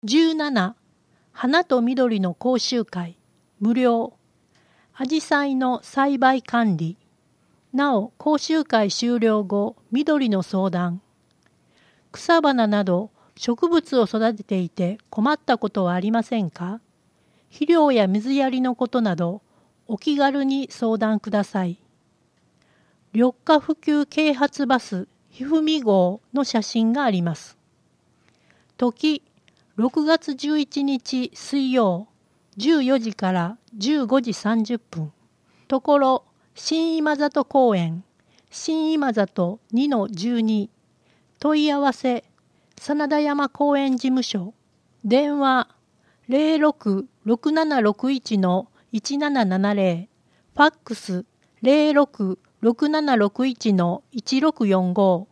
17、花と緑の講習会、無料。アジサイの栽培管理。なお、講習会終了後、緑の相談。草花など植物を育てていて困ったことはありませんか？肥料や水やりのことなど、お気軽に相談ください。緑化普及啓発バス、ひふみ号の写真があります。時、6月11日水曜、14時から15時30分。ところ、新今里公園、新今里2-12。問い合わせ、真田山公園事務所。電話、06-6761-1770。ファックス、06-6761-1645。